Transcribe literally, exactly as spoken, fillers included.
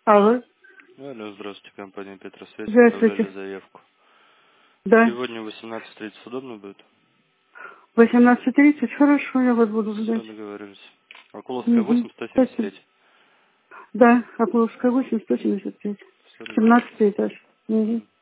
Алло. Алло, здравствуйте, компания Петросвязь, Здравствуйте. оставляли заявку. Да. Сегодня восемнадцать тридцать удобно будет? восемнадцать тридцать, хорошо, я вас буду Все, ждать. договорились. Окуловская Угу. восемь, сто семьдесят Спасибо. пять. Да, Окловская восемь, сто семьдесят пять. Все, договорились. семнадцатый этаж. Угу.